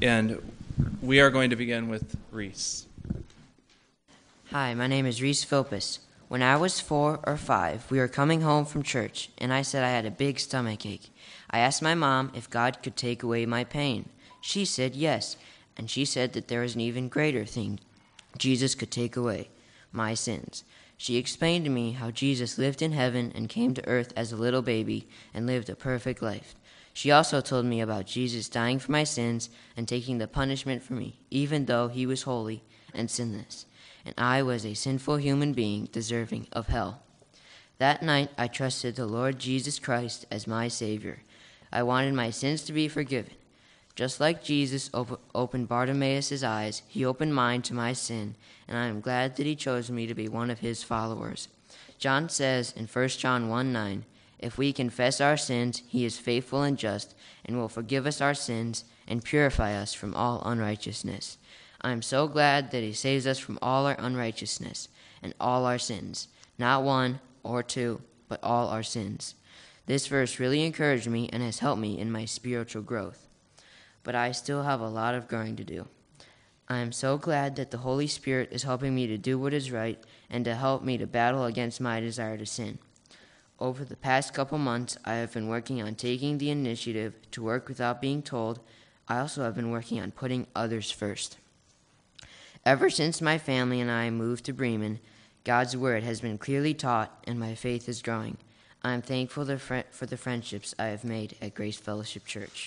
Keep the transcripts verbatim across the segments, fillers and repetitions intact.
And we are going to begin with Reese. Hi, my name is Reese Philpus. When I was four or five, we were coming home from church, and I said I had a big stomach ache. I asked my mom if God could take away my pain. She said yes, and she said that there was an even greater thing. Jesus could take away my sins. She explained to me how Jesus lived in heaven and came to earth as a little baby and lived a perfect life. She also told me about Jesus dying for my sins and taking the punishment for me, even though he was holy and sinless, and I was a sinful human being deserving of hell. That night, I trusted the Lord Jesus Christ as my Savior. I wanted my sins to be forgiven. Just like Jesus op- opened Bartimaeus' eyes, he opened mine to my sin, and I am glad that he chose me to be one of his followers. John says in First John one nine, "If we confess our sins, he is faithful and just, and will forgive us our sins and purify us from all unrighteousness." I am so glad that he saves us from all our unrighteousness and all our sins, not one or two, but all our sins. This verse really encouraged me and has helped me in my spiritual growth. But I still have a lot of growing to do. I am so glad that the Holy Spirit is helping me to do what is right and to help me to battle against my desire to sin. Over the past couple months, I have been working on taking the initiative to work without being told. I also have been working on putting others first. Ever since my family and I moved to Bremen, God's Word has been clearly taught and my faith is growing. I am thankful for the friendships I have made at Grace Fellowship Church.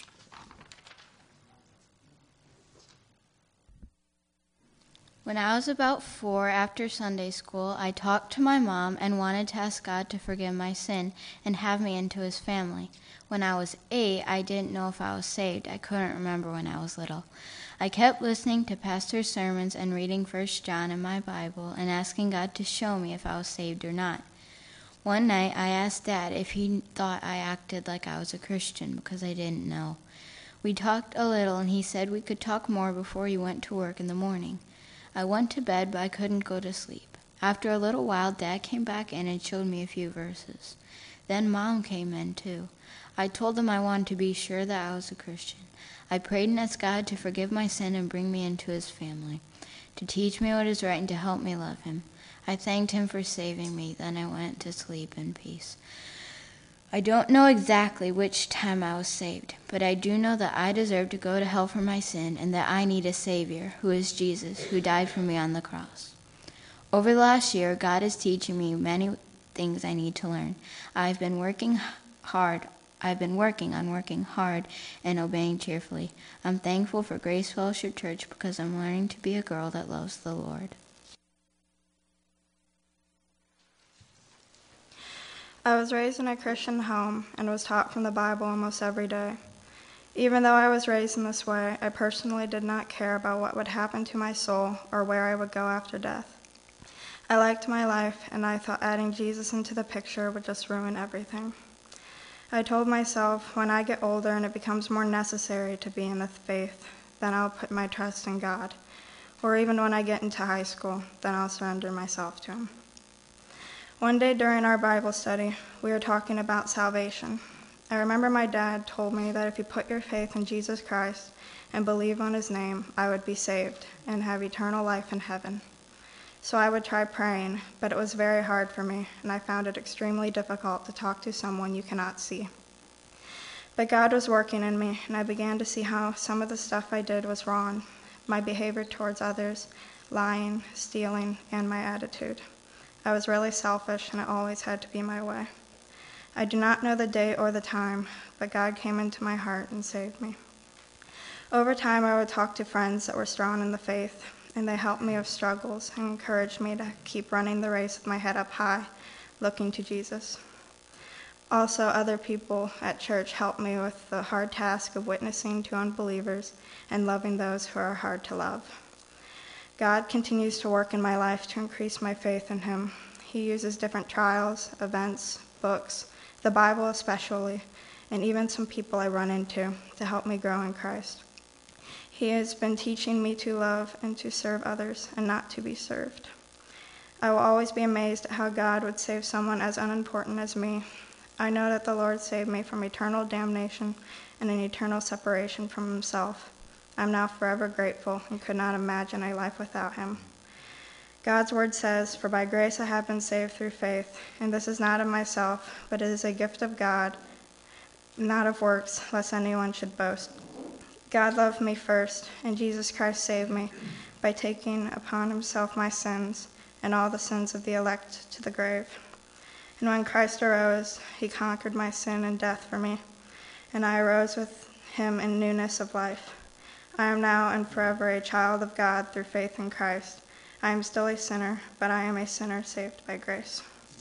When I was about four, after Sunday school, I talked to my mom and wanted to ask God to forgive my sin and have me into his family. When I was eight, I didn't know if I was saved. I couldn't remember when I was little. I kept listening to pastor's sermons and reading First John in my Bible and asking God to show me if I was saved or not. One night, I asked Dad if he thought I acted like I was a Christian because I didn't know. We talked a little, and he said we could talk more before he went to work in the morning. I went to bed, but I couldn't go to sleep. After a little while, Dad came back in and showed me a few verses. Then Mom came in, too. I told them I wanted to be sure that I was a Christian. I prayed and asked God to forgive my sin and bring me into his family, to teach me what is right and to help me love him. I thanked him for saving me. Then I went to sleep in peace. I don't know exactly which time I was saved, but I do know that I deserve to go to hell for my sin and that I need a Savior, who is Jesus, who died for me on the cross. Over the last year, God is teaching me many things I need to learn. I've been working hard. I've been working on working hard and obeying cheerfully. I'm thankful for Grace Fellowship Church because I'm learning to be a girl that loves the Lord. I was raised in a Christian home and was taught from the Bible almost every day. Even though I was raised in this way, I personally did not care about what would happen to my soul or where I would go after death. I liked my life, and I thought adding Jesus into the picture would just ruin everything. I told myself, when I get older and it becomes more necessary to be in the faith, then I'll put my trust in God. Or even when I get into high school, then I'll surrender myself to him. One day during our Bible study, we were talking about salvation. I remember my dad told me that if you put your faith in Jesus Christ and believe on his name, I would be saved and have eternal life in heaven. So I would try praying, but it was very hard for me, and I found it extremely difficult to talk to someone you cannot see. But God was working in me, and I began to see how some of the stuff I did was wrong, my behavior towards others, lying, stealing, and my attitude. I was really selfish, and it always had to be my way. I do not know the date or the time, but God came into my heart and saved me. Over time, I would talk to friends that were strong in the faith, and they helped me with struggles and encouraged me to keep running the race with my head up high, looking to Jesus. Also, other people at church helped me with the hard task of witnessing to unbelievers and loving those who are hard to love. God continues to work in my life to increase my faith in him. He uses different trials, events, books, the Bible especially, and even some people I run into to help me grow in Christ. He has been teaching me to love and to serve others and not to be served. I will always be amazed at how God would save someone as unimportant as me. I know that the Lord saved me from eternal damnation and an eternal separation from himself. I'm now forever grateful and could not imagine a life without him. God's word says, "For by grace I have been saved through faith, and this is not of myself, but it is a gift of God, not of works, lest anyone should boast." God loved me first, and Jesus Christ saved me by taking upon himself my sins and all the sins of the elect to the grave. And when Christ arose, he conquered my sin and death for me, and I arose with him in newness of life. I am now and forever a child of God through faith in Christ. I am still a sinner, but I am a sinner saved by grace.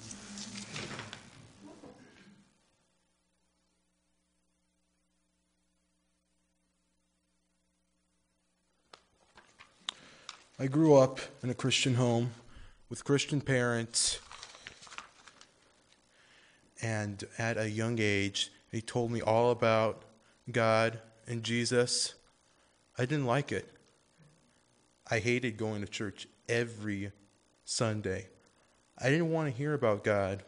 I grew up in a Christian home with Christian parents, and at a young age, he told me all about God and Jesus. I didn't like it. I hated going to church every Sunday. I didn't want to hear about God.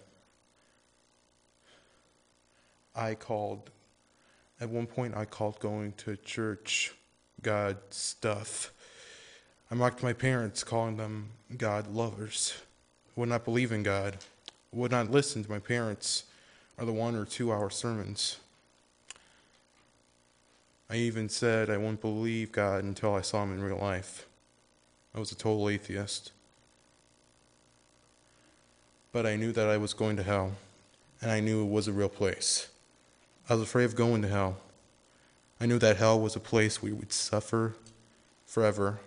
I called, at one point I called going to church God stuff. I mocked my parents, calling them God lovers. I would not believe in God. I would not listen to my parents or the one or two hour sermons. I even said I wouldn't believe God until I saw him in real life. I was a total atheist. But I knew that I was going to hell, and I knew it was a real place. I was afraid of going to hell. I knew that hell was a place we would suffer forever.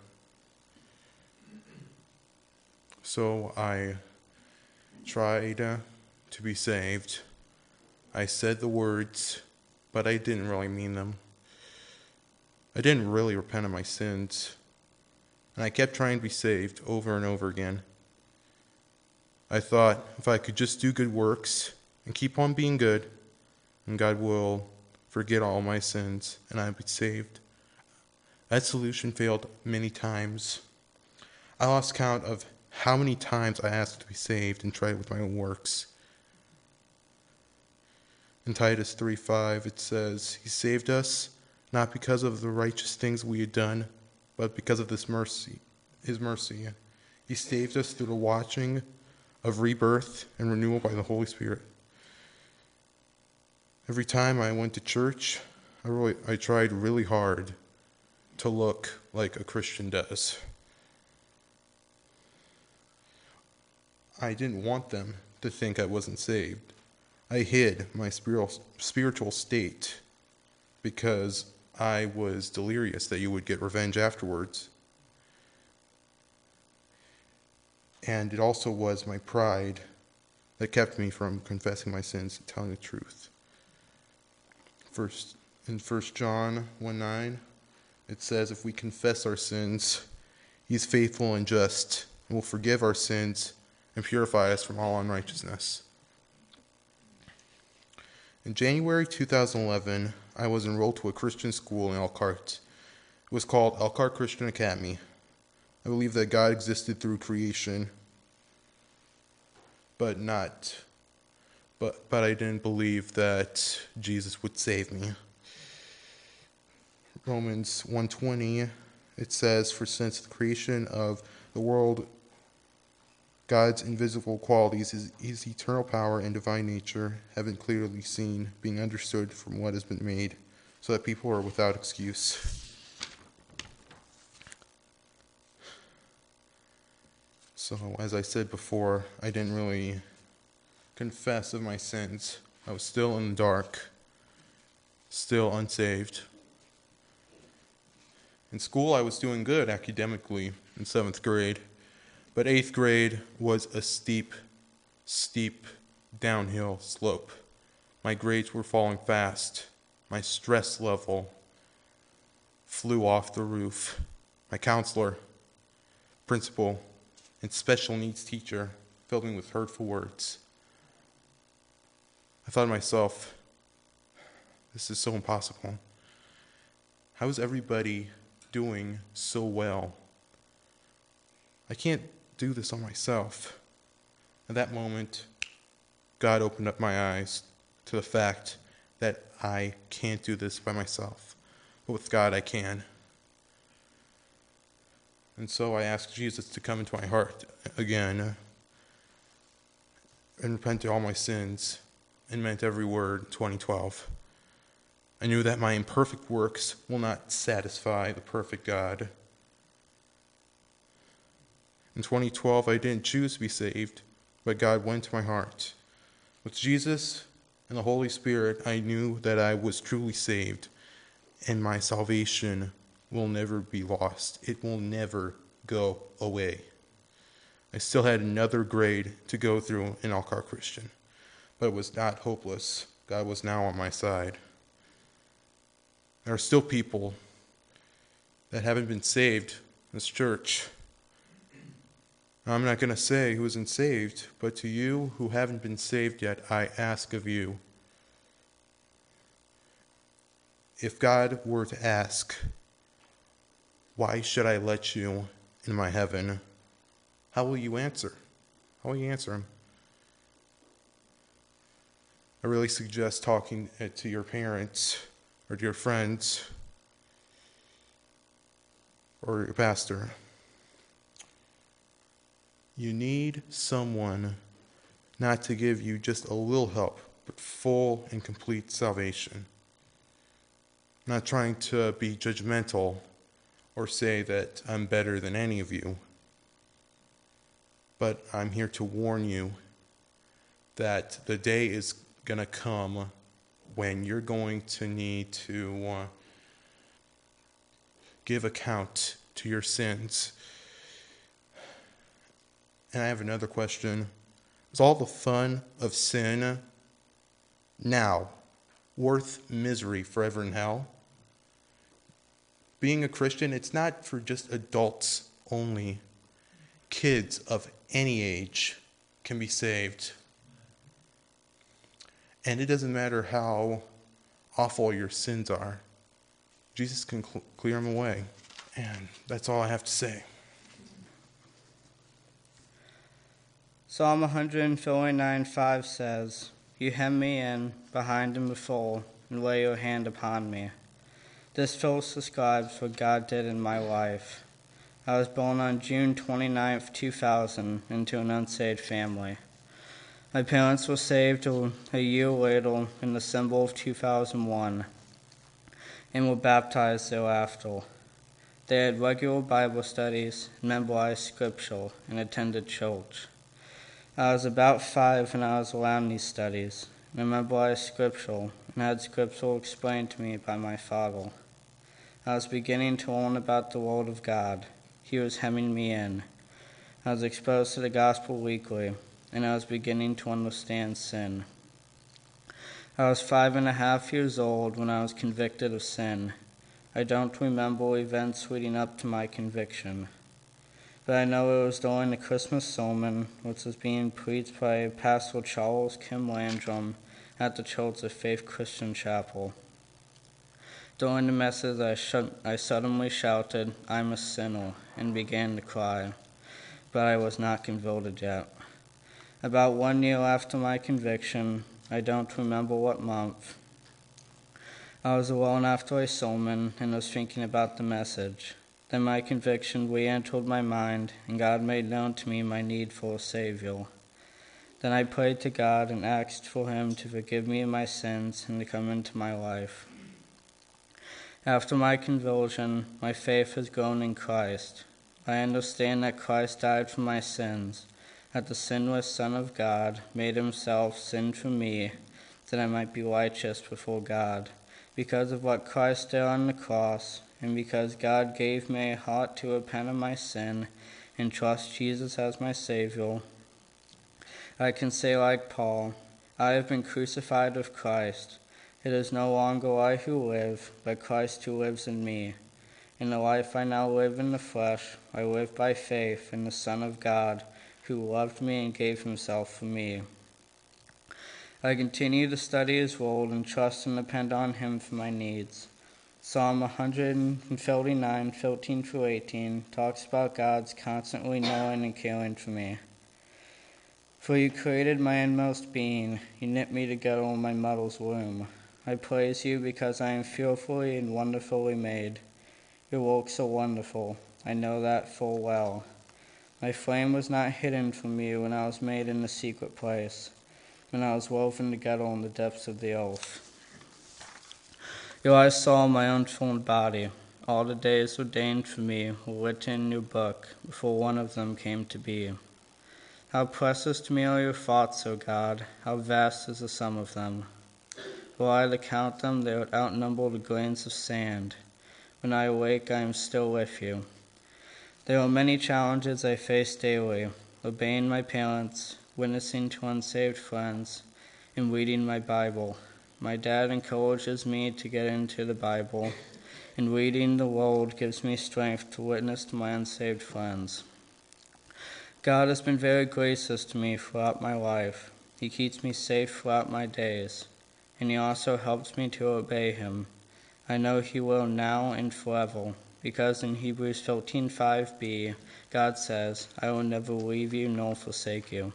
So I tried uh, to be saved. I said the words, but I didn't really mean them. I didn't really repent of my sins. And I kept trying to be saved over and over again. I thought if I could just do good works and keep on being good, and God will forget all my sins and I'll be saved. That solution failed many times. I lost count of how many times I asked to be saved and tried with my own works. In Titus three five it says, "He saved us not because of the righteous things we had done, but because of this mercy, his mercy. He saved us through the watching of rebirth and renewal by the Holy Spirit." Every time I went to church, I really, I tried really hard to look like a Christian does. I didn't want them to think I wasn't saved. I hid my spiritual spiritual state because I was delirious that you would get revenge afterwards. And it also was my pride that kept me from confessing my sins and telling the truth. First, in First John one nine, it says, "If we confess our sins, he is faithful and just and will forgive our sins and purify us from all unrighteousness." In January two thousand eleven, I was enrolled to a Christian school in Elkhart. It was called Elkhart Christian Academy. I believe that God existed through creation, but not, but but I didn't believe that Jesus would save me. Romans one twenty, it says, "For since the creation of the world, God's invisible qualities, his, his eternal power and divine nature, have been clearly seen, being understood from what has been made, so that people are without excuse." So, as I said before, I didn't really confess of my sins. I was still in the dark, still unsaved. In school, I was doing good academically in seventh grade. But eighth grade was a steep, steep downhill slope. My grades were falling fast. My stress level flew off the roof. My counselor, principal, and special needs teacher filled me with hurtful words. I thought to myself, this is so impossible. How is everybody doing so well? I can't do this on myself. At that moment, God opened up my eyes to the fact that I can't do this by myself, but with God I can. And so I asked Jesus to come into my heart again and repent of all my sins and meant every word in twenty twelve. I knew that my imperfect works will not satisfy the perfect God. In twenty twelve, I didn't choose to be saved, but God went to my heart. With Jesus and the Holy Spirit, I knew that I was truly saved, and my salvation will never be lost. It will never go away. I still had another grade to go through in Elkhart Christian, but it was not hopeless. God was now on my side. There are still people that haven't been saved in this church. I'm not going to say who isn't saved, but to you who haven't been saved yet, I ask of you, if God were to ask, why should I let you in my heaven? How will you answer? How will you answer him? I really suggest talking to your parents or to your friends or your pastor. You need someone not to give you just a little help, but full and complete salvation. I'm not trying to be judgmental or say that I'm better than any of you, but I'm here to warn you that the day is going to come when you're going to need to uh, give account to your sins. And I have another question. Is all the fun of sin now worth misery forever in hell? Being a Christian, it's not for just adults only. Kids of any age can be saved. And it doesn't matter how awful your sins are. Jesus can cl- clear them away. And that's all I have to say. Psalm one forty-nine five says, You hem me in, behind and before, and lay your hand upon me. This verse describes what God did in my life. I was born on June twenty-ninth, two thousand, into an unsaved family. My parents were saved a year later in December of two thousand one and were baptized thereafter. They had regular Bible studies, memorized scripture, and attended church. I was about five when I was around these studies, and I memorized scripture and had scripture explained to me by my father. I was beginning to learn about the Word of God. He was hemming me in. I was exposed to the gospel weekly, and I was beginning to understand sin. I was five and a half years old when I was convicted of sin. I don't remember events leading up to my conviction, but I know it was during the Christmas sermon, which was being preached by Pastor Charles Kim Landrum at the Church of Faith Christian Chapel. During the message, I, sh- I suddenly shouted, I'm a sinner, and began to cry, but I was not converted yet. About one year after my conviction, I don't remember what month, I was alone after a sermon and was thinking about the message. Then my conviction re-entered my mind, and God made known to me my need for a Savior. Then I prayed to God and asked for Him to forgive me of my sins and to come into my life. After my conversion, my faith has grown in Christ. I understand that Christ died for my sins, that the sinless Son of God made Himself sin for me, that I might be righteous before God. Because of what Christ did on the cross, and because God gave me a heart to repent of my sin and trust Jesus as my Savior, I can say like Paul, I have been crucified with Christ. It is no longer I who live, but Christ who lives in me. In the life I now live in the flesh, I live by faith in the Son of God, who loved me and gave Himself for me. I continue to study His Word and trust and depend on Him for my needs. Psalm one thirty-nine, thirteen through eighteen talks about God's constantly knowing and caring for me. For You created my inmost being, You knit me together in my mother's womb. I praise You because I am fearfully and wonderfully made. Your works are wonderful. I know that full well. My flame was not hidden from you when I was made in the secret place, when I was woven together in the depths of the earth. Your eyes saw my unformed body. All the days ordained for me were written in your book before one of them came to be. How precious to me are your thoughts, O God! How vast is the sum of them! Were I to count them, they would outnumber the grains of sand. When I awake, I am still with you. There are many challenges I face daily, obeying my parents, witnessing to unsaved friends, and reading my Bible. My dad encourages me to get into the Bible, and reading the Word gives me strength to witness to my unsaved friends. God has been very gracious to me throughout my life. He keeps me safe throughout my days, and He also helps me to obey Him. I know He will now and forever, because in Hebrews thirteen five b, God says, I will never leave you nor forsake you.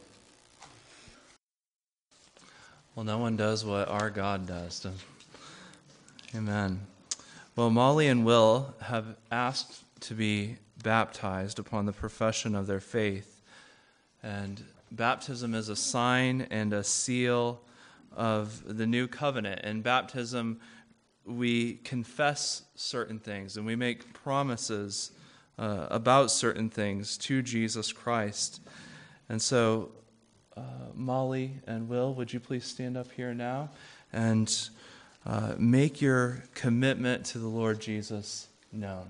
Well, no one does what our God does. Amen. Well, Molly and Will have asked to be baptized upon the profession of their faith. And baptism is a sign and a seal of the new covenant. In baptism, we confess certain things and we make promises uh, about certain things to Jesus Christ. And so, uh, Molly and Will, would you please stand up here now and uh, make your commitment to the Lord Jesus known?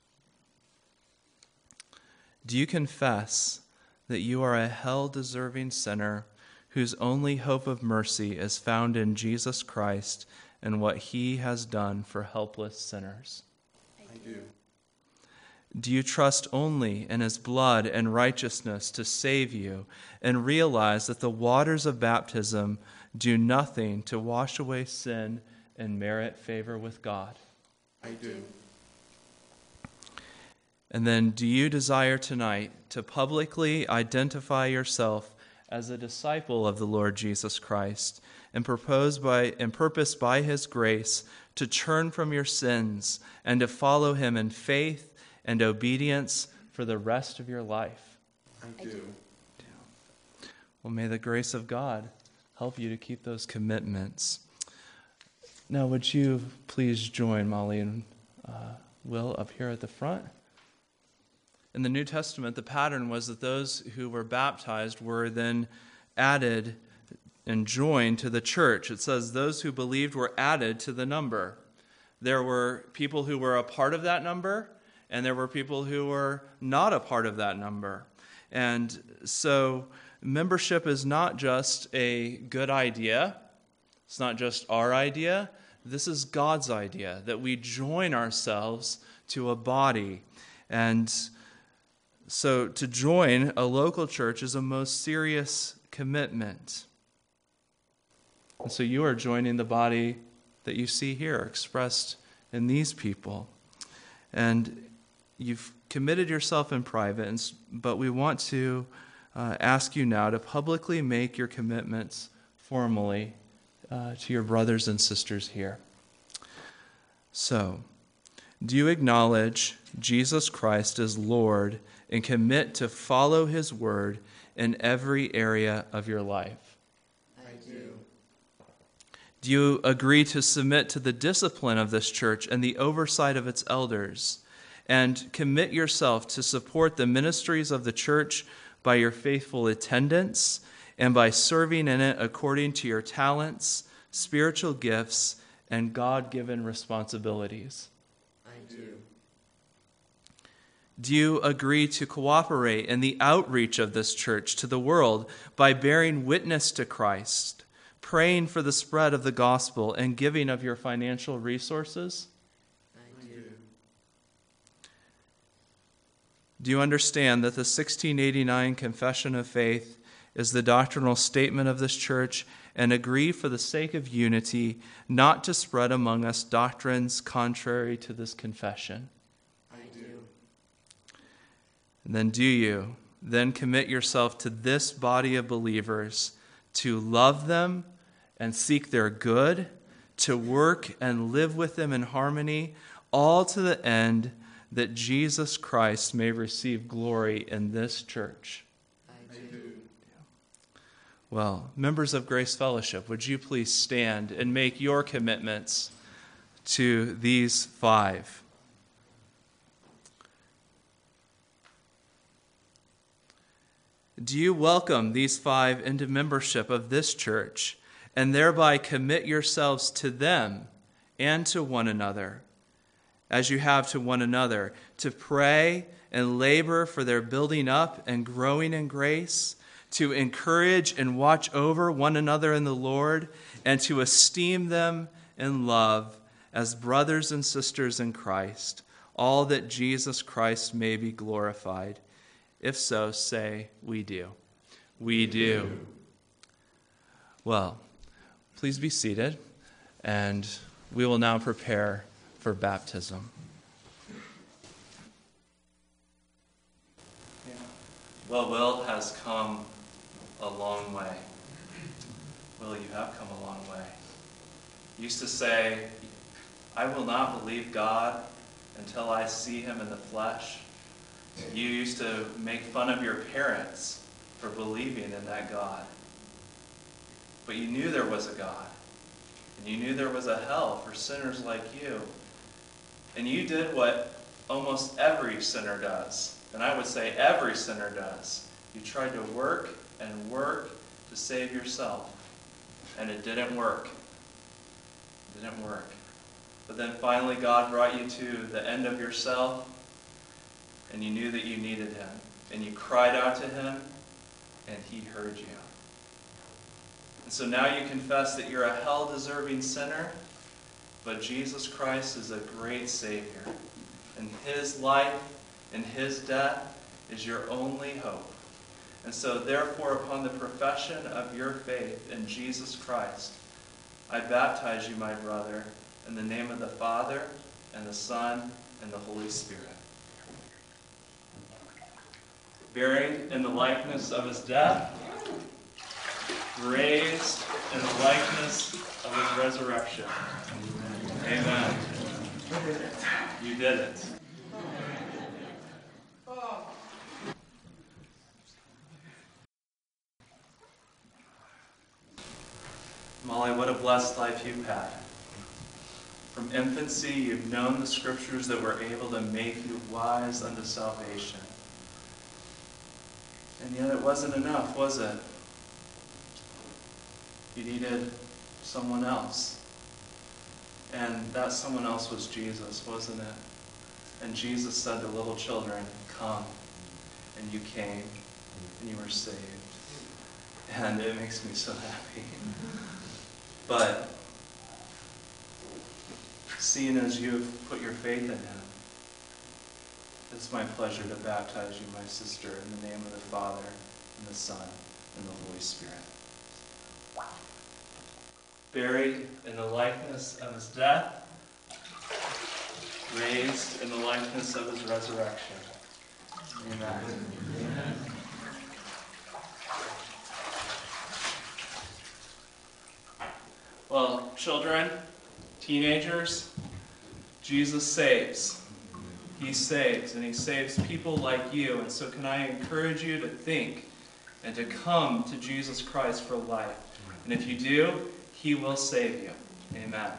Do you confess that you are a hell-deserving sinner whose only hope of mercy is found in Jesus Christ and what He has done for helpless sinners? I do. Do you trust only in His blood and righteousness to save you and realize that the waters of baptism do nothing to wash away sin and merit favor with God? I do. And then, do you desire tonight to publicly identify yourself as a disciple of the Lord Jesus Christ and propose by and purpose by His grace to turn from your sins and to follow Him in faith and obedience for the rest of your life? I do. Well, may the grace of God help you to keep those commitments. Now, would you please join Molly and uh, Will up here at the front? In the New Testament, the pattern was that those who were baptized were then added and joined to the church. It says those who believed were added to the number. There were people who were a part of that number, and there were people who were not a part of that number. And so membership is not just a good idea. It's not just our idea. This is God's idea, that we join ourselves to a body. And so to join a local church is a most serious commitment. And so you are joining the body that you see here expressed in these people. And you've committed yourself in private, but we want to uh, ask you now to publicly make your commitments formally uh, to your brothers and sisters here. So, do you acknowledge Jesus Christ as Lord and commit to follow His word in every area of your life? I do. Do you agree to submit to the discipline of this church and the oversight of its elders, and commit yourself to support the ministries of the church by your faithful attendance and by serving in it according to your talents, spiritual gifts, and God-given responsibilities? I do. Do you agree to cooperate in the outreach of this church to the world by bearing witness to Christ, praying for the spread of the gospel, and giving of your financial resources? I do. Do you understand that the sixteen eighty-nine Confession of Faith is the doctrinal statement of this church, and agree for the sake of unity not to spread among us doctrines contrary to this confession? I do. And then do you then commit yourself to this body of believers to love them and seek their good, to work and live with them in harmony, all to the end that Jesus Christ may receive glory in this church? I do. Well, members of Grace Fellowship, would you please stand and make your commitments to these five? Do you welcome these five into membership of this church and thereby commit yourselves to them and to one another, as you have to one another, to pray and labor for their building up and growing in grace, to encourage and watch over one another in the Lord, and to esteem them in love as brothers and sisters in Christ, all that Jesus Christ may be glorified? If so, say, we do. We do. Well, please be seated, and we will now prepare for baptism. Well, Will has come a long way. Will, you have come a long way. You used to say, I will not believe God until I see him in the flesh. You used to make fun of your parents for believing in that God. But you knew there was a God. And you knew there was a hell for sinners like you. And you did what almost every sinner does. And I would say every sinner does. You tried to work and work to save yourself. And it didn't work. It didn't work. But then finally God brought you to the end of yourself. And you knew that you needed him. And you cried out to him. And he heard you. And so now you confess that you're a hell-deserving sinner, but Jesus Christ is a great Savior. And his life and his death is your only hope. And so therefore, upon the profession of your faith in Jesus Christ, I baptize you, my brother, in the name of the Father, and the Son, and the Holy Spirit. Buried in the likeness of his death, raised in the likeness of his resurrection. Amen. You did it. Molly, what a blessed life you've had. From infancy, you've known the scriptures that were able to make you wise unto salvation. And yet it wasn't enough, was it? You needed someone else. And that someone else was Jesus, wasn't it? And Jesus said to little children, come. And you came, and you were saved. And it makes me so happy. But seeing as you've put your faith in him, it's my pleasure to baptize you, my sister, in the name of the Father, and the Son, and the Holy Spirit. Buried in the likeness of his death, raised in the likeness of his resurrection. Amen. Amen. Well, children, teenagers, Jesus saves. He saves, and he saves people like you. And so can I encourage you to think and to come to Jesus Christ for life. And if you do, he will save you. Amen.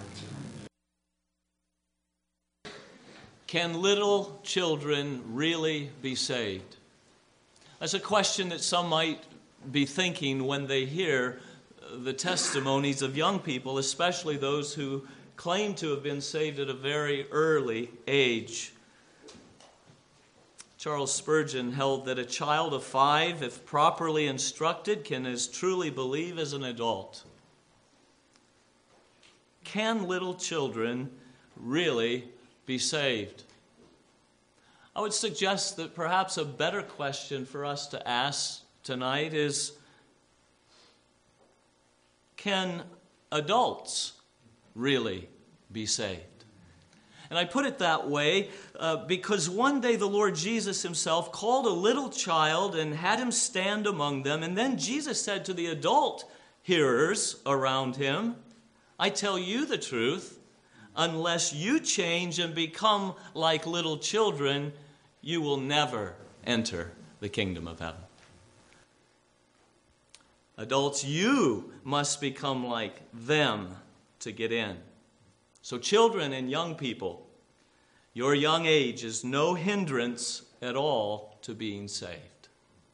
Can little children really be saved? That's a question that some might be thinking when they hear the testimonies of young people, especially those who claim to have been saved at a very early age. Charles Spurgeon held that a child of five, if properly instructed, can as truly believe as an adult. Can little children really be saved? I would suggest that perhaps a better question for us to ask tonight is, can adults really be saved? And I put it that way uh, because one day the Lord Jesus himself called a little child and had him stand among them. And then Jesus said to the adult hearers around him, I tell you the truth, unless you change and become like little children, you will never enter the kingdom of heaven. Adults, you must become like them to get in. So children and young people, your young age is no hindrance at all to being saved.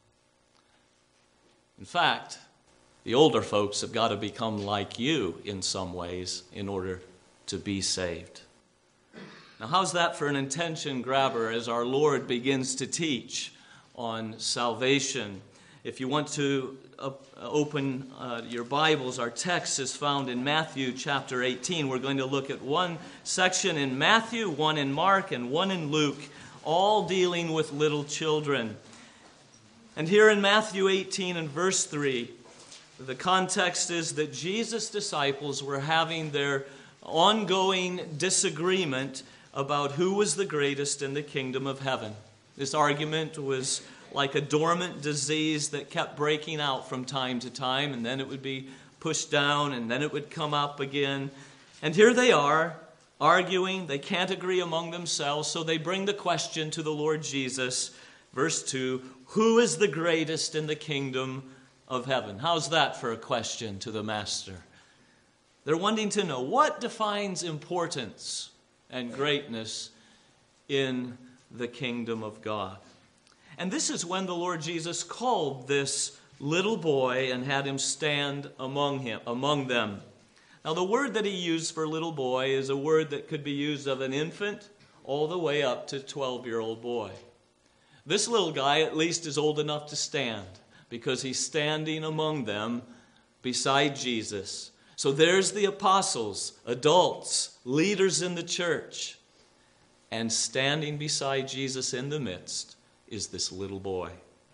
In fact, the older folks have got to become like you in some ways in order to be saved. Now, how's that for an attention grabber as our Lord begins to teach on salvation? If you want to uh, open uh, your Bibles, our text is found in Matthew chapter eighteen. We're going to look at one section in Matthew, one in Mark, and one in Luke, all dealing with little children. And here in Matthew eighteen and verse three, the context is that Jesus' disciples were having their ongoing disagreement about who was the greatest in the kingdom of heaven. This argument was like a dormant disease that kept breaking out from time to time, and then it would be pushed down, and then it would come up again. And here they are, arguing. They can't agree among themselves, so they bring the question to the Lord Jesus. Verse two, who is the greatest in the kingdom of heaven? How's that for a question to the Master? They're wanting to know what defines importance and greatness in the kingdom of God. And this is when the Lord Jesus called this little boy and had him stand among him, among them. Now, the word that he used for little boy is a word that could be used of an infant all the way up to twelve-year-old boy. This little guy at least is old enough to stand because he's standing among them beside Jesus. So there's the apostles, adults, leaders in the church, and standing beside Jesus in the midst is this little boy.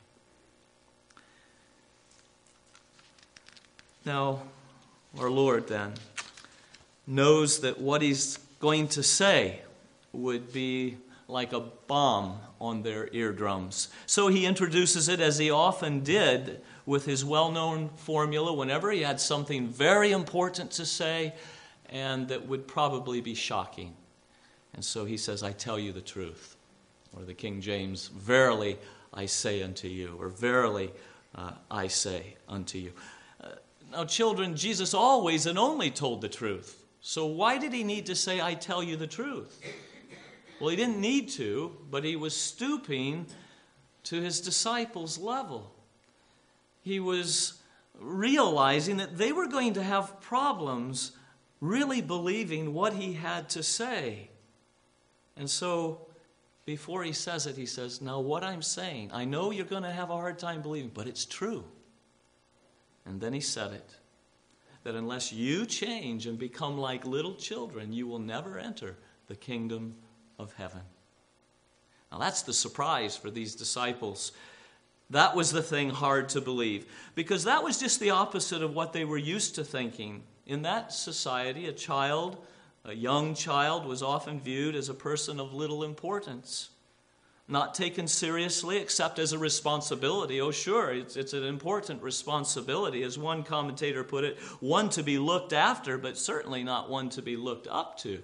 Now, our Lord then knows that what he's going to say would be like a bomb on their eardrums. So he introduces it, as he often did, with his well-known formula whenever he had something very important to say and that would probably be shocking. And so he says, I tell you the truth. Or the King James, verily I say unto you, or verily uh, I say unto you. Uh, now, children, Jesus always and only told the truth. So why did he need to say, I tell you the truth? Well, he didn't need to, but he was stooping to his disciples' level. He was realizing that they were going to have problems really believing what he had to say. And so before he says it, he says, now what I'm saying, I know you're going to have a hard time believing, but it's true. And then he said it, that unless you change and become like little children, you will never enter the kingdom of heaven. Now that's the surprise for these disciples. That was the thing hard to believe, because that was just the opposite of what they were used to thinking. In that society, a child, a young child, was often viewed as a person of little importance, not taken seriously except as a responsibility. Oh, sure, it's, it's an important responsibility. As one commentator put it, one to be looked after, but certainly not one to be looked up to.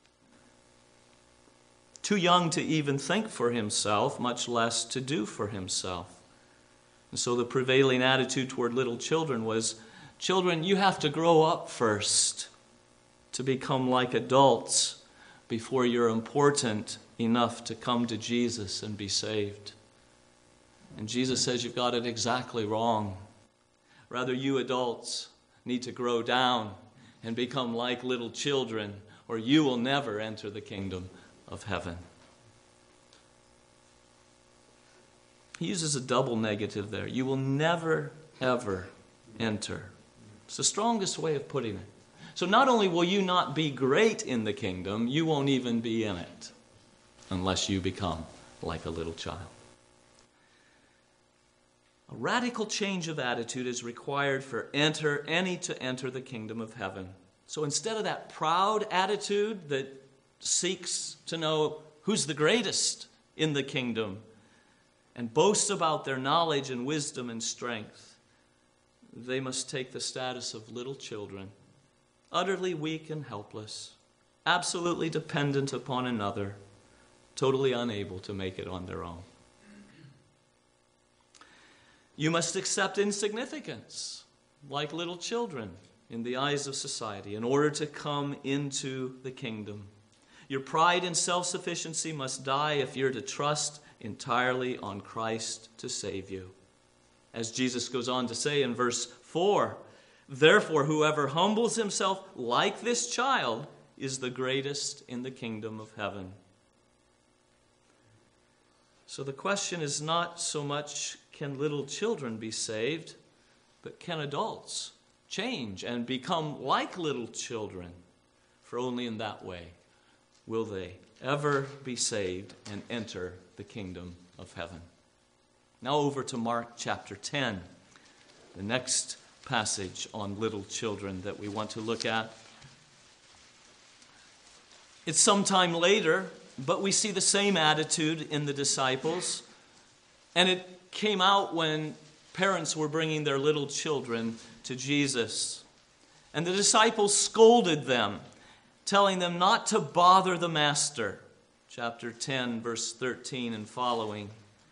Too young to even think for himself, much less to do for himself. And so the prevailing attitude toward little children was, children, you have to grow up first to become like adults before you're important enough to come to Jesus and be saved. And Jesus says you've got it exactly wrong. Rather, you adults need to grow down and become like little children, or you will never enter the kingdom of heaven. He uses a double negative there. You will never, ever enter. It's the strongest way of putting it. So not only will you not be great in the kingdom, you won't even be in it unless you become like a little child. A radical change of attitude is required for enter any to enter the kingdom of heaven. So instead of that proud attitude that seeks to know who's the greatest in the kingdom and boasts about their knowledge and wisdom and strength, they must take the status of little children, utterly weak and helpless, absolutely dependent upon another, totally unable to make it on their own. You must accept insignificance, like little children, in the eyes of society, in order to come into the kingdom. Your pride and self-sufficiency must die if you're to trust entirely on Christ to save you. As Jesus goes on to say in verse four, therefore, whoever humbles himself like this child is the greatest in the kingdom of heaven. So the question is not so much, can little children be saved, but can adults change and become like little children? For only in that way will they ever be saved and enter the kingdom of heaven. Now over to Mark chapter ten, the next passage on little children that we want to look at. It's some time later, but we see the same attitude in the disciples. And it came out when parents were bringing their little children to Jesus. And the disciples scolded them, telling them not to bother the master. Chapter ten, verse thirteen and following.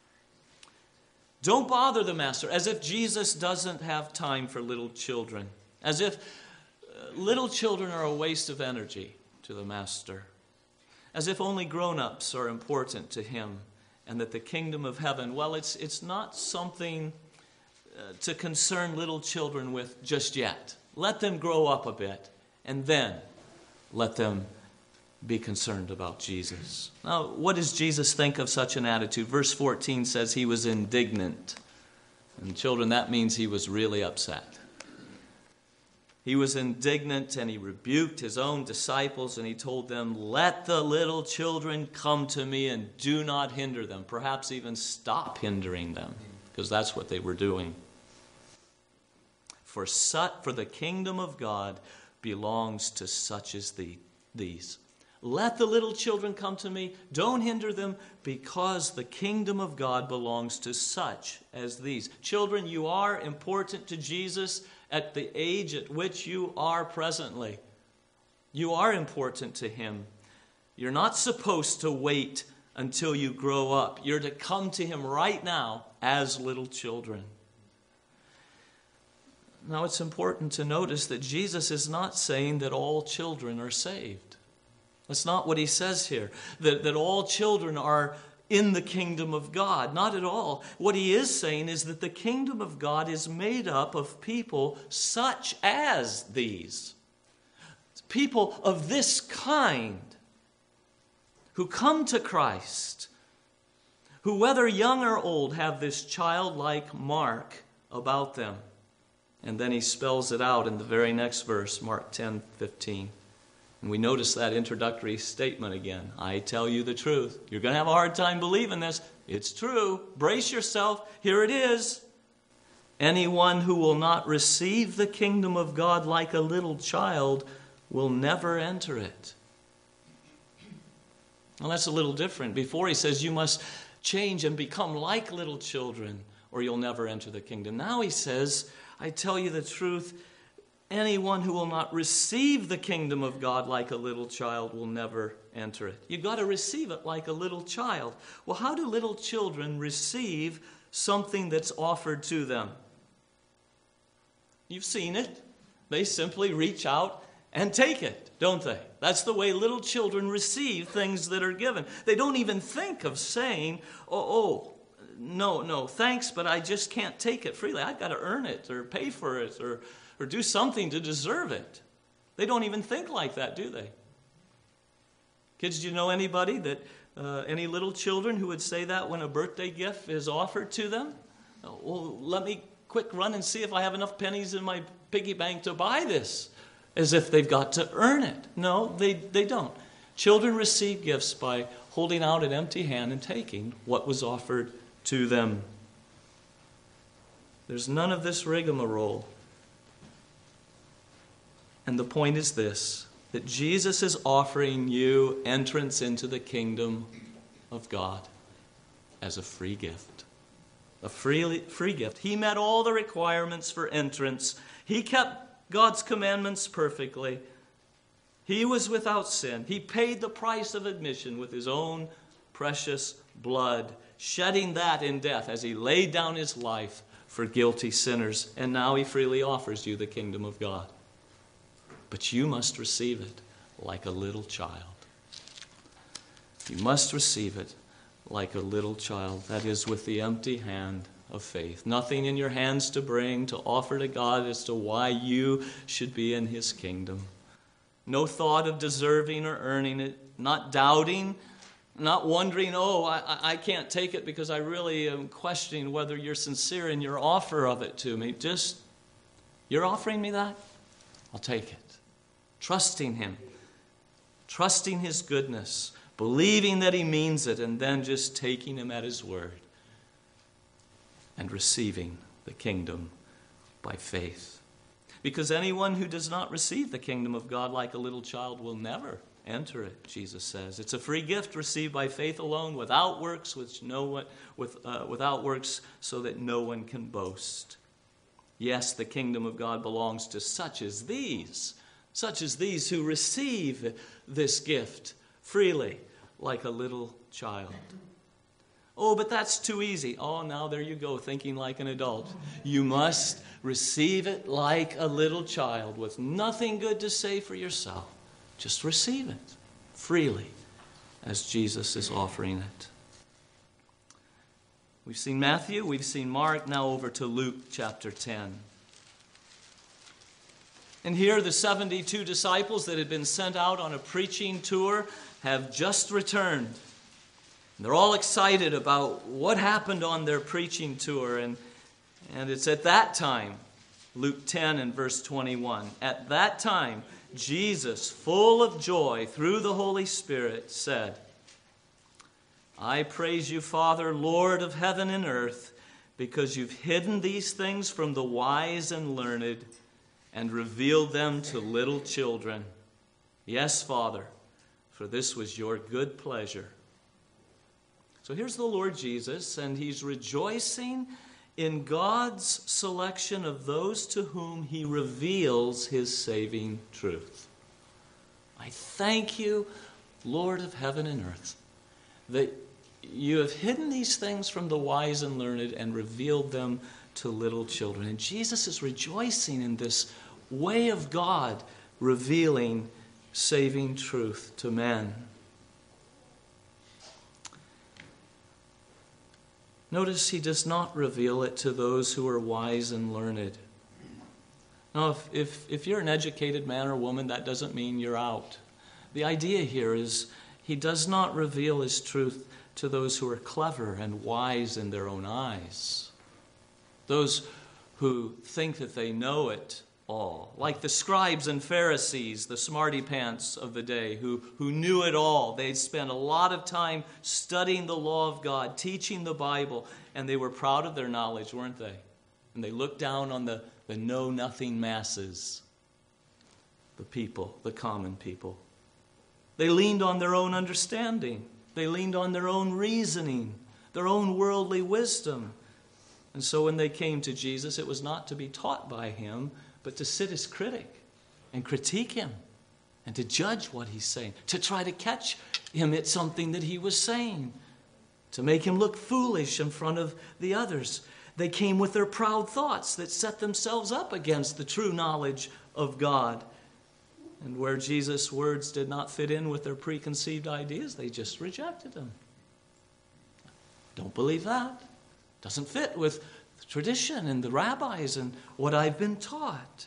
Don't bother the master, as if Jesus doesn't have time for little children. As if little children are a waste of energy to the master. As if only grown-ups are important to him. And that the kingdom of heaven, well, it's, it's not something uh, to concern little children with just yet. Let them grow up a bit, and then let them be concerned about Jesus. Now, what does Jesus think of such an attitude? Verse fourteen says he was indignant. And children, that means he was really upset. He was indignant and he rebuked his own disciples and he told them, let the little children come to me and do not hinder them. Perhaps even stop hindering them, because that's what they were doing. For such, for the kingdom of God belongs to such as the, these. Let the little children come to me. Don't hinder them, because the kingdom of God belongs to such as these. Children, you are important to Jesus at the age at which you are presently. You are important to him. You're not supposed to wait until you grow up. You're to come to him right now as little children. Now, it's important to notice that Jesus is not saying that all children are saved. That's not what he says here, that, that all children are in the kingdom of God. Not at all. What he is saying is that the kingdom of God is made up of people such as these. People of this kind who come to Christ, who whether young or old have this childlike mark about them. And then he spells it out in the very next verse, Mark ten fifteen. And we notice that introductory statement again. I tell you the truth. You're going to have a hard time believing this. It's true. Brace yourself. Here it is. Anyone who will not receive the kingdom of God like a little child will never enter it. Well, that's a little different. Before he says you must change and become like little children or you'll never enter the kingdom. Now he says, I tell you the truth. Anyone who will not receive the kingdom of God like a little child will never enter it. You've got to receive it like a little child. Well, how do little children receive something that's offered to them? You've seen it. They simply reach out and take it, don't they? That's the way little children receive things that are given. They don't even think of saying, oh, oh, no, no, thanks, but I just can't take it freely. I've got to earn it or pay for it or or do something to deserve it. They don't even think like that, do they? Kids, do you know anybody that, uh, any little children who would say that when a birthday gift is offered to them? Well, let me quick run and see if I have enough pennies in my piggy bank to buy this, as if they've got to earn it. No, they, they don't. Children receive gifts by holding out an empty hand and taking what was offered to them. There's none of this rigmarole. And the point is this, that Jesus is offering you entrance into the kingdom of God as a free gift. A free, free gift. He met all the requirements for entrance. He kept God's commandments perfectly. He was without sin. He paid the price of admission with his own precious blood, shedding that in death as he laid down his life for guilty sinners. And now he freely offers you the kingdom of God. But you must receive it like a little child. You must receive it like a little child. That is, with the empty hand of faith. Nothing in your hands to bring, to offer to God as to why you should be in his kingdom. No thought of deserving or earning it. Not doubting. Not wondering, oh, I, I can't take it because I really am questioning whether you're sincere in your offer of it to me. Just, you're offering me that? I'll take it. Trusting him. Trusting his goodness. Believing that he means it, and then just taking him at his word. And receiving the kingdom by faith. Because anyone who does not receive the kingdom of God like a little child will never enter it, Jesus says. It's a free gift received by faith alone, without works, which no one, with, uh, without works, so that no one can boast. Yes, the kingdom of God belongs to such as these, such as these who receive this gift freely, like a little child. Oh, but that's too easy. Oh, now there you go, thinking like an adult. You must receive it like a little child with nothing good to say for yourself. Just receive it freely as Jesus is offering it. We've seen Matthew, we've seen Mark, now over to Luke chapter ten. And here the seventy-two disciples that had been sent out on a preaching tour have just returned. They're all excited about what happened on their preaching tour. And, and it's at that time, Luke ten and verse twenty-one, at that time, Jesus, full of joy through the Holy Spirit, said, I praise you, Father, Lord of heaven and earth, because you've hidden these things from the wise and learned and revealed them to little children. Yes, Father, for this was your good pleasure. So here's the Lord Jesus, and he's rejoicing in God's selection of those to whom he reveals his saving truth. I thank you, Lord of heaven and earth, that you have hidden these things from the wise and learned and revealed them to little children. And Jesus is rejoicing in this way of God revealing saving truth to men. Notice he does not reveal it to those who are wise and learned. Now, if, if, if you're an educated man or woman, that doesn't mean you're out. The idea here is he does not reveal his truth to those who are clever and wise in their own eyes. Those who think that they know it all. Like the scribes and Pharisees, the smarty pants of the day, who, who knew it all. They'd spent a lot of time studying the law of God, teaching the Bible, and they were proud of their knowledge, weren't they? And they looked down on the, the know-nothing masses, the people, the common people. They leaned on their own understanding. They leaned on their own reasoning, their own worldly wisdom. And so when they came to Jesus, it was not to be taught by him, but to sit as critic and critique him and to judge what he's saying, to try to catch him at something that he was saying, to make him look foolish in front of the others. They came with their proud thoughts that set themselves up against the true knowledge of God. And where Jesus' words did not fit in with their preconceived ideas, they just rejected them. Don't believe that. Doesn't fit with the tradition and the rabbis and what I've been taught.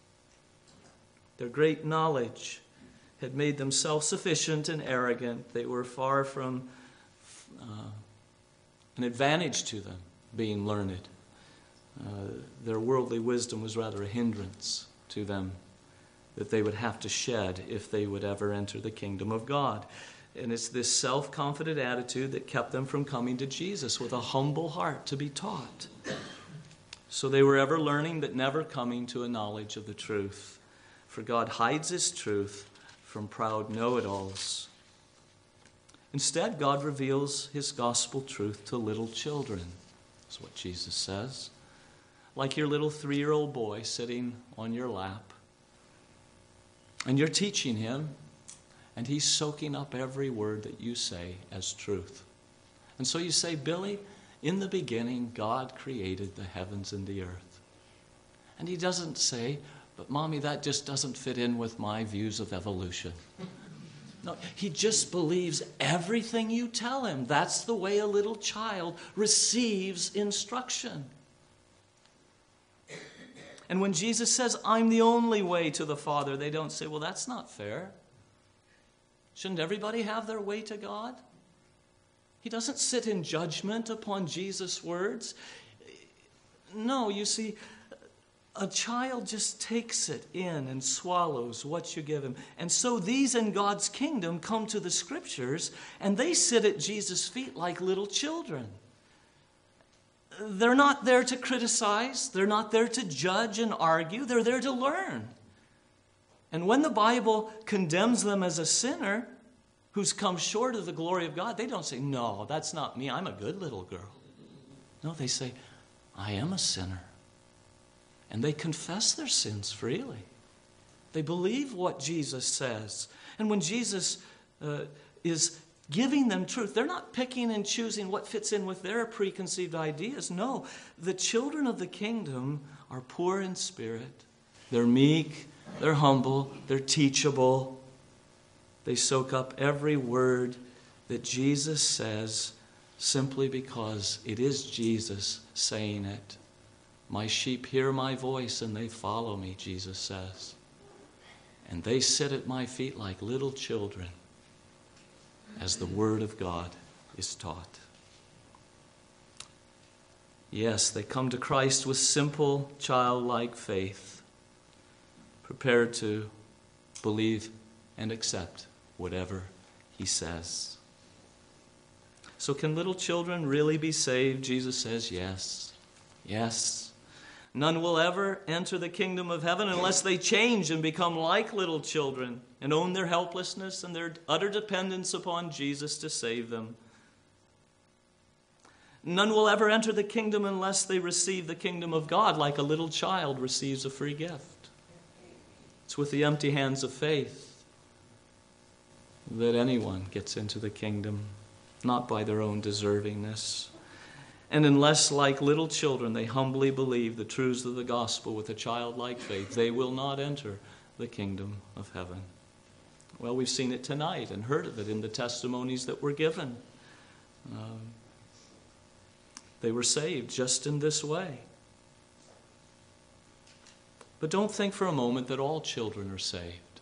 Their great knowledge had made them self-sufficient and arrogant. They were far from uh, an advantage to them, being learned. Uh, their worldly wisdom was rather a hindrance to them that they would have to shed if they would ever enter the kingdom of God. And it's this self-confident attitude that kept them from coming to Jesus with a humble heart to be taught. So they were ever learning but never coming to a knowledge of the truth. For God hides his truth from proud know-it-alls. Instead, God reveals his gospel truth to little children. That's what Jesus says. Like your little three-year-old boy sitting on your lap. And you're teaching him, and he's soaking up every word that you say as truth. And so you say, Billy, in the beginning, God created the heavens and the earth. And he doesn't say, but Mommy, that just doesn't fit in with my views of evolution. No, he just believes everything you tell him. That's the way a little child receives instruction. And when Jesus says, I'm the only way to the Father, they don't say, well, that's not fair. Shouldn't everybody have their way to God? He doesn't sit in judgment upon Jesus' words. No, you see, a child just takes it in and swallows what you give him. And so these in God's kingdom come to the Scriptures, and they sit at Jesus' feet like little children. They're not there to criticize. They're not there to judge and argue. They're there to learn. And when the Bible condemns them as a sinner who's come short of the glory of God, they don't say, no, that's not me. I'm a good little girl. No, they say, I am a sinner. And they confess their sins freely. They believe what Jesus says. And when Jesus uh, is giving them truth, they're not picking and choosing what fits in with their preconceived ideas. No, the children of the kingdom are poor in spirit. They're meek, they're humble, they're teachable. They soak up every word that Jesus says simply because it is Jesus saying it. My sheep hear my voice and they follow me, Jesus says. And they sit at my feet like little children as the word of God is taught. Yes, they come to Christ with simple, childlike faith, prepared to believe and accept whatever he says. So can little children really be saved? Jesus says yes. Yes. None will ever enter the kingdom of heaven unless they change and become like little children and own their helplessness and their utter dependence upon Jesus to save them. None will ever enter the kingdom unless they receive the kingdom of God like a little child receives a free gift. It's with the empty hands of faith that anyone gets into the kingdom, not by their own deservingness. And unless, like little children, they humbly believe the truths of the gospel with a childlike faith, they will not enter the kingdom of heaven. Well, we've seen it tonight and heard of it in the testimonies that were given. Um, they were saved just in this way. But don't think for a moment that all children are saved.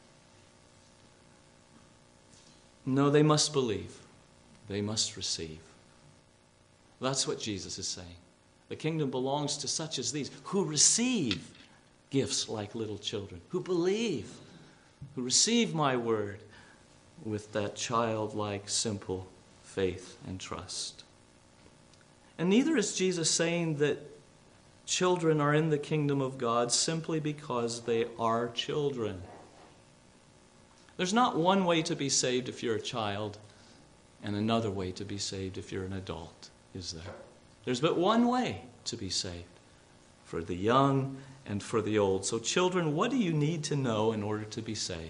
No, they must believe. They must receive. That's what Jesus is saying. The kingdom belongs to such as these who receive gifts like little children, who believe, who receive my word with that childlike, simple faith and trust. And neither is Jesus saying that children are in the kingdom of God simply because they are children. There's not one way to be saved if you're a child and another way to be saved if you're an adult. Is there? There's but one way to be saved, for the young and for the old. So children, what do you need to know in order to be saved?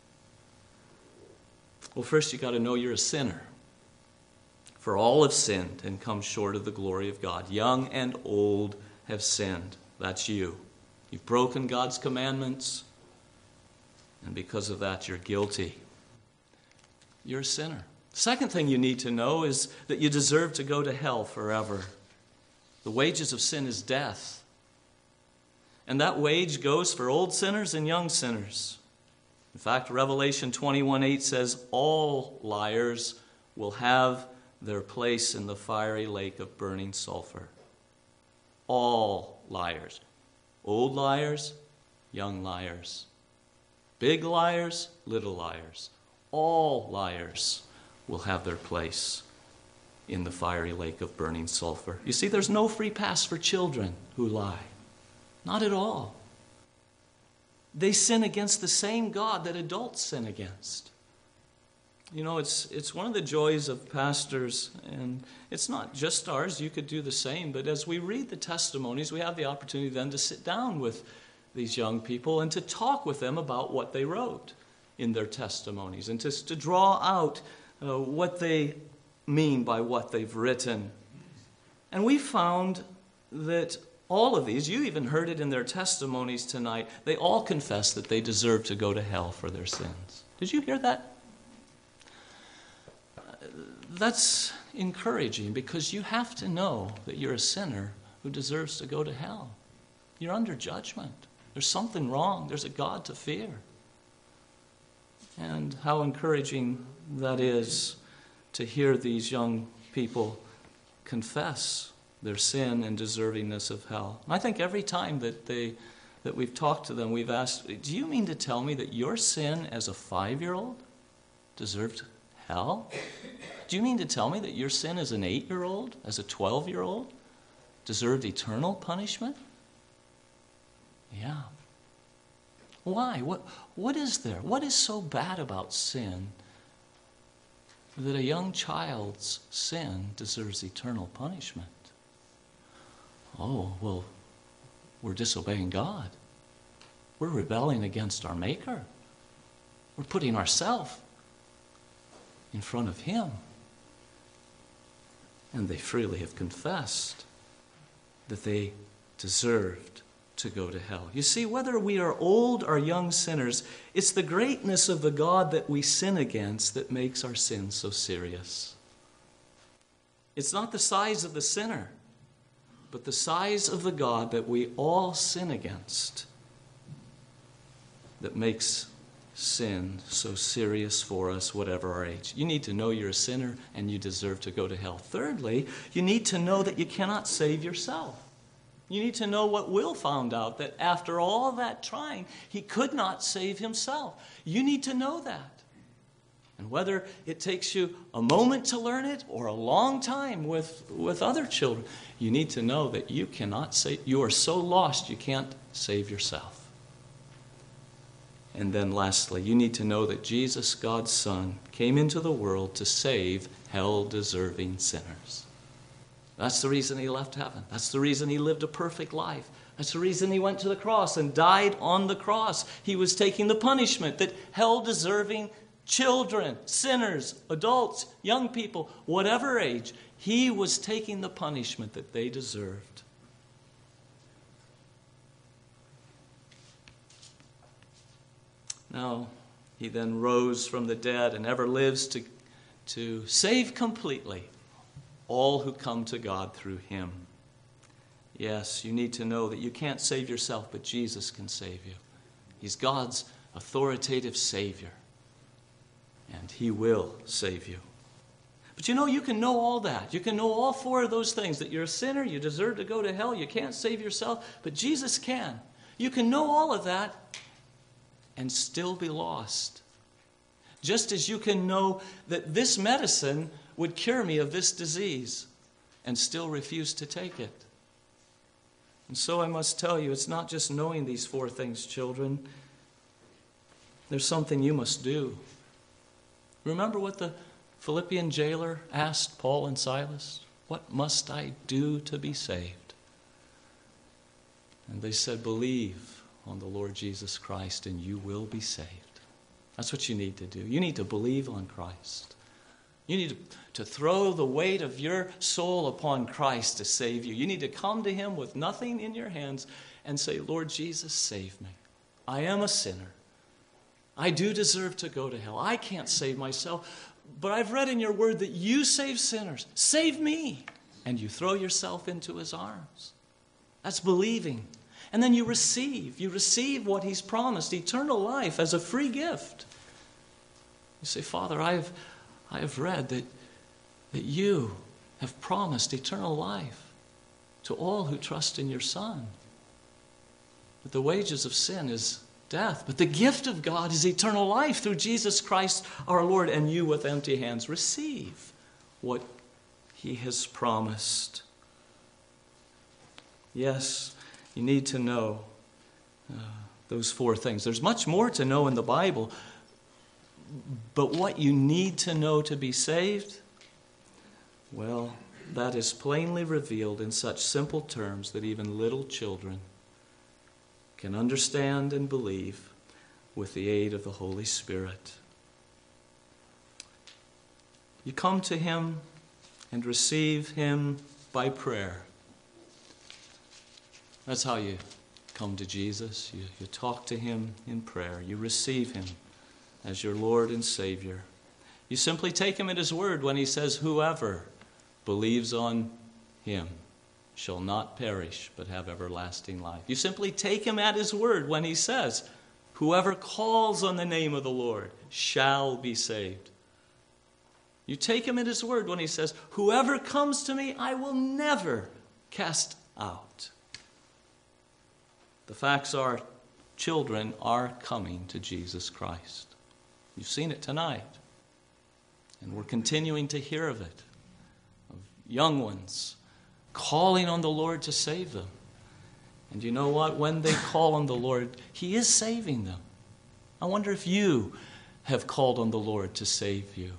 Well, first you got to know you're a sinner. For all have sinned and come short of the glory of God. Young and old have sinned. That's you. You've broken God's commandments, and because of that you're guilty. You're a sinner. Second thing you need to know is that you deserve to go to hell forever. The wages of sin is death. And that wage goes for old sinners and young sinners. In fact, Revelation twenty-one eight says, all liars will have their place in the fiery lake of burning sulfur. All liars. Old liars, young liars. Big liars, little liars. All liars will have their place in the fiery lake of burning sulfur. You see, there's no free pass for children who lie. Not at all. They sin against the same God that adults sin against. You know, it's it's one of the joys of pastors, and it's not just ours. You could do the same, but as we read the testimonies, we have the opportunity then to sit down with these young people and to talk with them about what they wrote in their testimonies and to, to draw out uh, what they mean by what they've written. And we found that all of these, you even heard it in their testimonies tonight, they all confess that they deserve to go to hell for their sins. Did you hear that? That's encouraging because you have to know that you're a sinner who deserves to go to hell. You're under judgment. There's something wrong. There's a God to fear. And how encouraging that is to hear these young people confess their sin and deservingness of hell. And I think every time that they that we've talked to them, we've asked, do you mean to tell me that your sin as a five-year-old deserved hell? Do you mean to tell me that your sin as an eight-year-old, as a twelve-year-old, deserved eternal punishment? Yeah. Why? What, what is there? What is so bad about sin that a young child's sin deserves eternal punishment? Oh, well, we're disobeying God. We're rebelling against our Maker. We're putting ourselves in front of Him. And they freely have confessed that they deserved to go to hell. You see, whether we are old or young sinners, it's the greatness of the God that we sin against that makes our sin so serious. It's not the size of the sinner, but the size of the God that we all sin against that makes sin so serious for us, whatever our age. You need to know you're a sinner and you deserve to go to hell. Thirdly, you need to know that you cannot save yourself. You need to know what Will found out, that after all that trying, he could not save himself. You need to know that. And whether it takes you a moment to learn it or a long time with, with other children, you need to know that you cannot save, you are so lost you can't save yourself. And then lastly, you need to know that Jesus, God's Son, came into the world to save hell-deserving sinners. That's the reason he left heaven. That's the reason he lived a perfect life. That's the reason he went to the cross and died on the cross. He was taking the punishment that hell-deserving children, sinners, adults, young people, whatever age, he was taking the punishment that they deserved. Now, he then rose from the dead and ever lives to, to save completely all who come to God through him. Yes, you need to know that you can't save yourself, but Jesus can save you. He's God's authoritative Savior, and he will save you. But you know, you can know all that. You can know all four of those things, that you're a sinner, you deserve to go to hell, you can't save yourself, but Jesus can. You can know all of that and still be lost. Just as you can know that this medicine would cure me of this disease and still refuse to take it. And so I must tell you, it's not just knowing these four things, children. There's something you must do. Remember what the Philippian jailer asked Paul and Silas? What must I do to be saved? And they said, believe on the Lord Jesus Christ and you will be saved. That's what you need to do. You need to believe on Christ. You need to, to throw the weight of your soul upon Christ to save you. You need to come to him with nothing in your hands and say, Lord Jesus, save me. I am a sinner. I do deserve to go to hell. I can't save myself, but I've read in your word that you save sinners. Save me. And you throw yourself into his arms. That's believing. And then you receive. You receive what he's promised, eternal life as a free gift. You say, Father, I've, I have read that, that you have promised eternal life to all who trust in your Son. But the wages of sin is death. But the gift of God is eternal life through Jesus Christ our Lord. And you with empty hands receive what he has promised. Yes, you need to know uh, those four things. There's much more to know in the Bible, but what you need to know to be saved, well, that is plainly revealed in such simple terms that even little children can understand and believe with the aid of the Holy Spirit. You come to him and receive him by prayer. That's how you come to Jesus. You, you talk to him in prayer. You receive him as your Lord and Savior. You simply take him at his word when he says, whoever believes on him shall not perish but have everlasting life. You simply take him at his word when he says, whoever calls on the name of the Lord shall be saved. You take him at his word when he says, whoever comes to me, I will never cast out. The facts are, children are coming to Jesus Christ. You've seen it tonight. And we're continuing to hear of it. Of young ones calling on the Lord to save them. And you know what? When they call on the Lord, he is saving them. I wonder if you have called on the Lord to save you.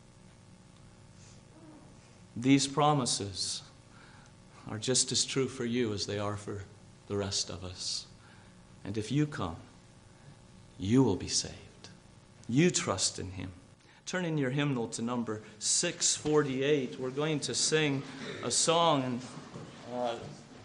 These promises are just as true for you as they are for the rest of us. And if you come, you will be saved. You trust in him. Turn in your hymnal to number six forty-eight. We're going to sing a song uh,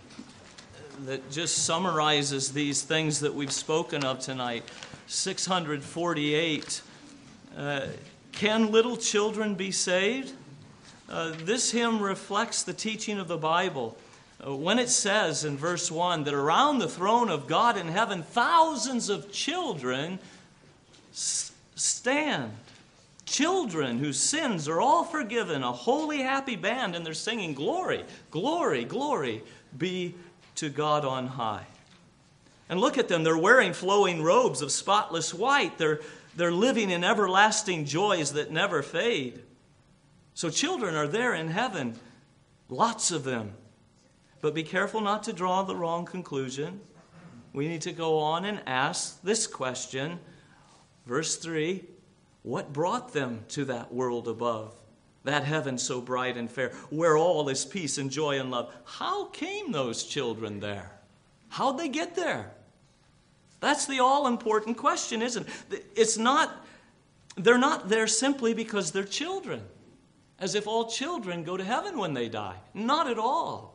that just summarizes these things that we've spoken of tonight. six forty-eight. Uh, Can little children be saved? Uh, this hymn reflects the teaching of the Bible. Uh, when it says in verse one that around the throne of God in heaven, thousands of children s- stand. Children whose sins are all forgiven, a holy, happy band, and they're singing, glory, glory, glory be to God on high. And look at them, they're wearing flowing robes of spotless white. They're, they're living in everlasting joys that never fade. So children are there in heaven, lots of them. But be careful not to draw the wrong conclusion. We need to go on and ask this question. Verse three, what brought them to that world above, that heaven so bright and fair, where all is peace and joy and love? How came those children there? How'd they get there? That's the all-important question, isn't it? It's not, they're not there simply because they're children, as if all children go to heaven when they die. Not at all.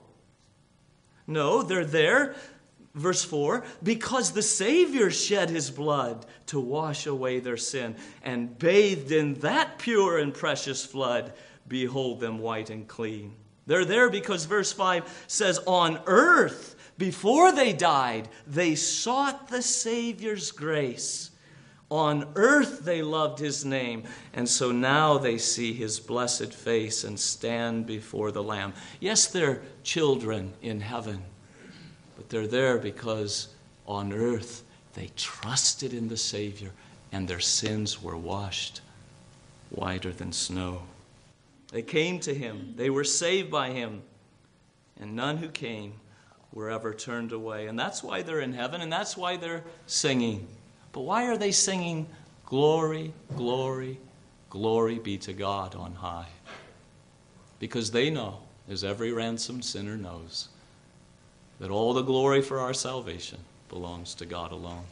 No, they're there, verse four, because the Savior shed his blood to wash away their sin, and bathed in that pure and precious flood, behold them white and clean. They're there because verse five says, on earth, before they died, they sought the Savior's grace. On earth they loved his name, and so now they see his blessed face and stand before the Lamb. Yes, they're children in heaven, but they're there because on earth they trusted in the Savior, and their sins were washed whiter than snow. They came to him, they were saved by him, and none who came were ever turned away. And that's why they're in heaven, and that's why they're singing. But why are they singing, glory, glory, glory be to God on high? Because they know, as every ransomed sinner knows, that all the glory for our salvation belongs to God alone.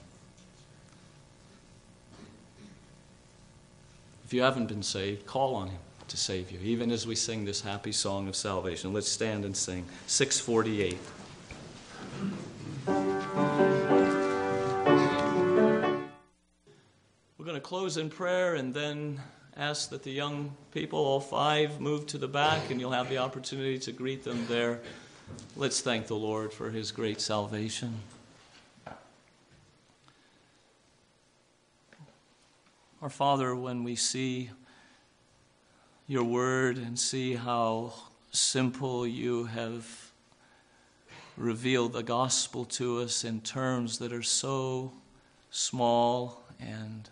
If you haven't been saved, call on him to save you, even as we sing this happy song of salvation. Let's stand and sing six forty-eight. We're going to close in prayer and then ask that the young people, all five, move to the back, and you'll have the opportunity to greet them there. Let's thank the Lord for his great salvation. Our Father, when we see your word and see how simple you have revealed the gospel to us in terms that are so small and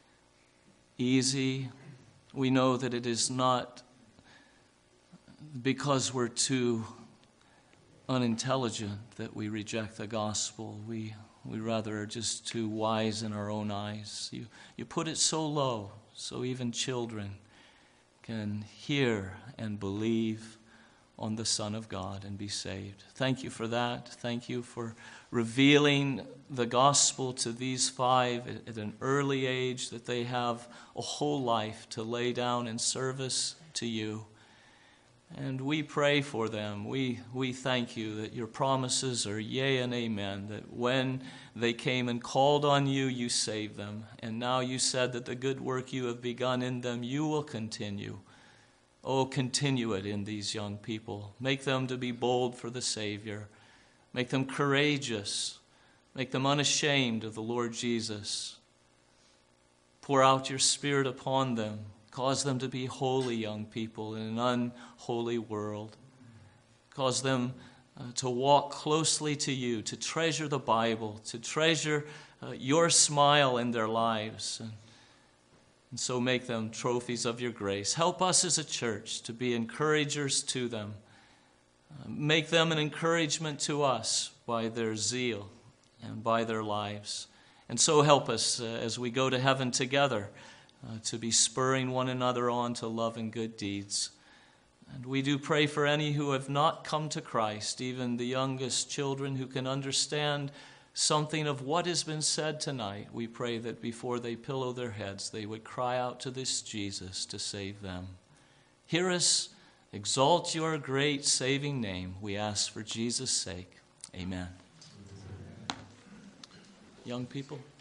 easy, we know that it is not because we're too unintelligent that we reject the gospel. We we rather are just too wise in our own eyes. You you put it so low, so even children can hear and believe on the Son of God and be saved. Thank you for that. Thank you for revealing the gospel to these five at an early age, that they have a whole life to lay down in service to you. And we pray for them. We, we thank you that your promises are yea and amen, that when they came and called on you, you saved them. And now you said that the good work you have begun in them, you will continue. Oh, continue it in these young people. Make them to be bold for the Savior. Make them courageous. Make them unashamed of the Lord Jesus. Pour out your Spirit upon them. Cause them to be holy young people in an unholy world. Cause them uh, to walk closely to you, to treasure the Bible, to treasure uh, your smile in their lives. And, and so make them trophies of your grace. Help us as a church to be encouragers to them. Uh, make them an encouragement to us by their zeal and by their lives. And so help us uh, as we go to heaven together uh, to be spurring one another on to love and good deeds. And we do pray for any who have not come to Christ, even the youngest children who can understand something of what has been said tonight. We pray that before they pillow their heads, they would cry out to this Jesus to save them. Hear us, exalt your great saving name. We ask for Jesus' sake. Amen. Young people.